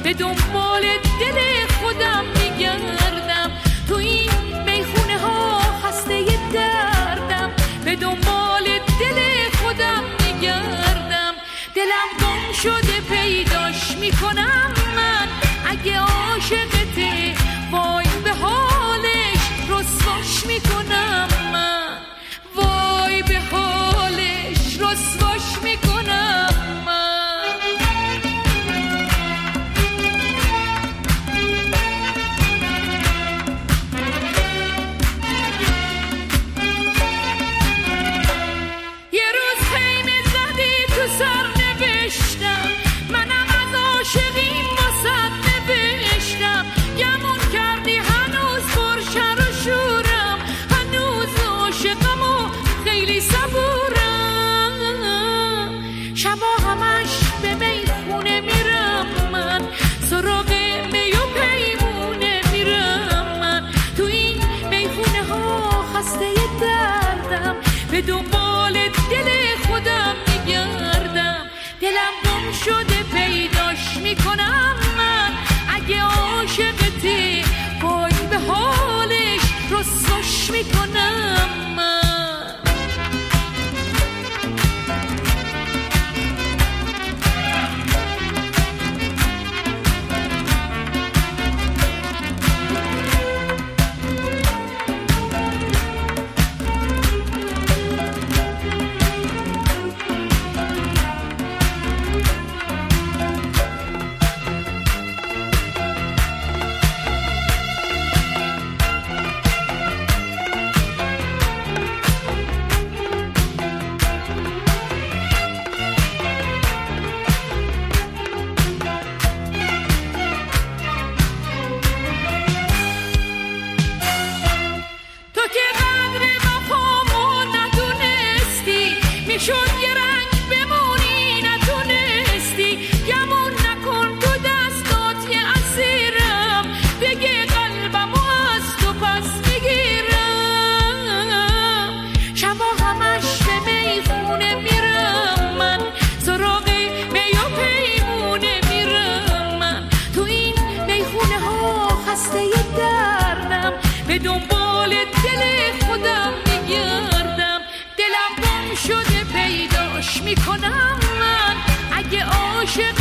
به دنبال دل خودم میگردم، تو این میخونه ها خسته دردم، به دنبال دل خودم میگردم، دلم گم شده پیداش میکنم من، اگه عاشقته وای به حالش رسواش میکنم من، وای به حالش رسواش میکنم من. یه روز خیمه زدی تو سر نوشتم، منم از عاشقیم واسد نوشتم، گمون کردی هنوز پرشر و شورم، هنوز عاشقم و خیلی صبورم، شبا همش به میخونه میرم من، سراغ می و پیمونه میرم من، تو این میخونه ها خسته دردم، به دنبال دل خودم میگردم، دلم گم شده پیداش میکنم من، اگه عاشقتی وای به حالش رسواش میکنم من. تو که قدر وفامو ندونستی، میشد یه رنگ بمونی نتونستی، گمون نکن تو دستات یه اسیرم، بگه قلبمو از تو پس میگیرم، شبا همش به میخونه میرم من، سراغ می و پیمونه میرم من، تو این میخونه ها خسته دردم، به دنبال دل خودم میگردم، دلم گم شده پیداش میکنم من، اگه عاشق